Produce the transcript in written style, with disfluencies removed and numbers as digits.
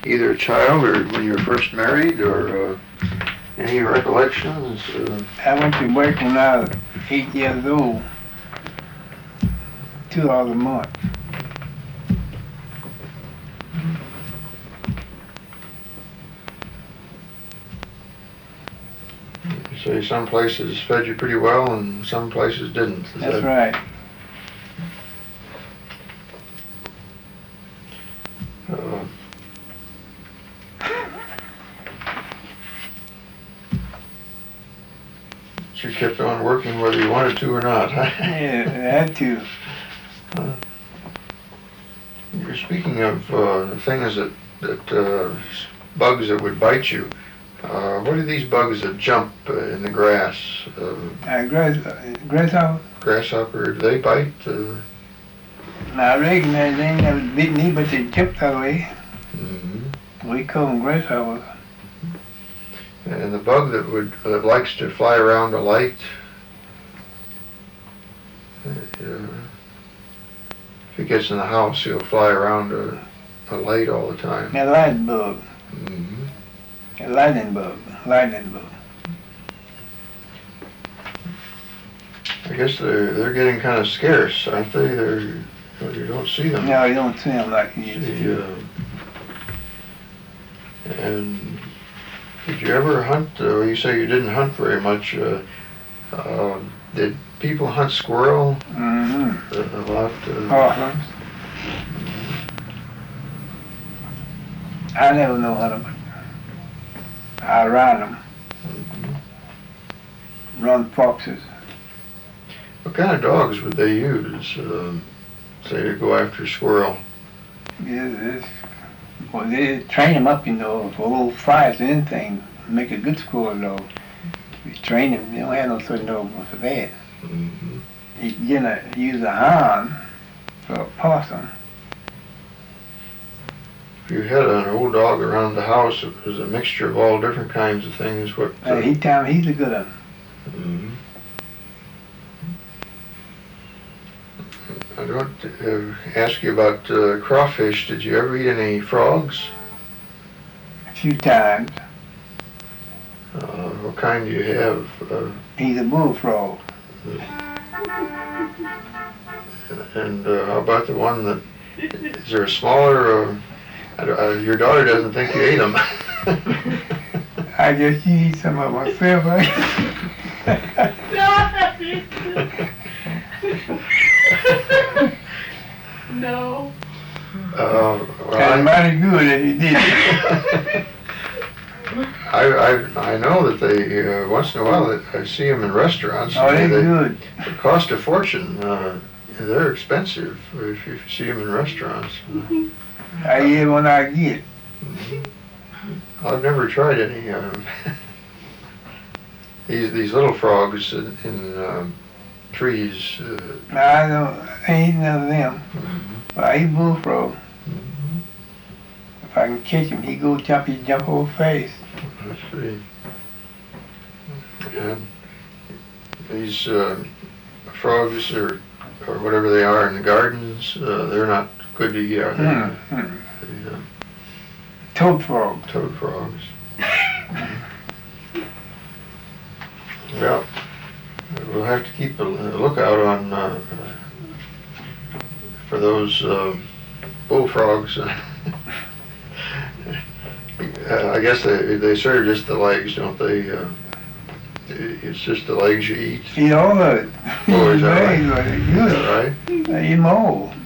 either a child or when you were first married, or any recollections? I went to work when I was 8 years old, $2 a month. You say some places fed you pretty well and some places didn't. That's right. You kept on working whether you wanted to or not. Yeah, I had to. You're speaking of things that bugs that would bite you. What are these bugs that jump in the grass? Grasshopper? Grasshopper, do they bite? I reckon they ain't never bit me, but they jumped that way. Mm-hmm. We call them grasshoppers. And the bug that likes to fly around a light, if he gets in the house, he'll fly around a light all the time. A light bug. Mm-hmm. A lightning bug. Lightning bug. I guess they're getting kind of scarce, aren't they? You don't see them. No, you don't see them like you used to. And did you ever hunt? You say you didn't hunt very much. Did people hunt squirrel? Mm-hmm. A lot. I never know how to. I run them. Mm-hmm. Run foxes. What kind of dogs would they use, say, to go after squirrel? Well, they train them up, for little flies or anything. Make a good squirrel dog. You train them. They don't have no certain dog for that. Mm-hmm. You use a hound for a possum. If you had an old dog around the house, it was a mixture of all different kinds of things. What? He's a good one. Mm-hmm. I don't ask you about crawfish. Did you ever eat any frogs? A few times. What kind do you have? He's a bullfrog. And how about the one that, is there a smaller, your daughter doesn't think you ate them. I just eat some of myself. No. That's mighty good if you did. I know that they once in a while I see them in restaurants. Oh, they're good. They cost a fortune. They're expensive if you see them in restaurants. I eat when I get. I've never tried any. These little frogs in trees. I ain't none of them. Mm-hmm. But I eat bullfrog. Mm-hmm. If I can catch him, he jump over face. Let's see. And these frogs or whatever they are in the gardens, they're not good to eat, are they? Mm-hmm. Toad frog. Toad frogs. Well, we'll have to keep a lookout on for those bullfrogs. I guess they serve just the legs, don't they? It's just the legs you eat. Eat all of it. Oh, is that right? Good. Right? I eat them all.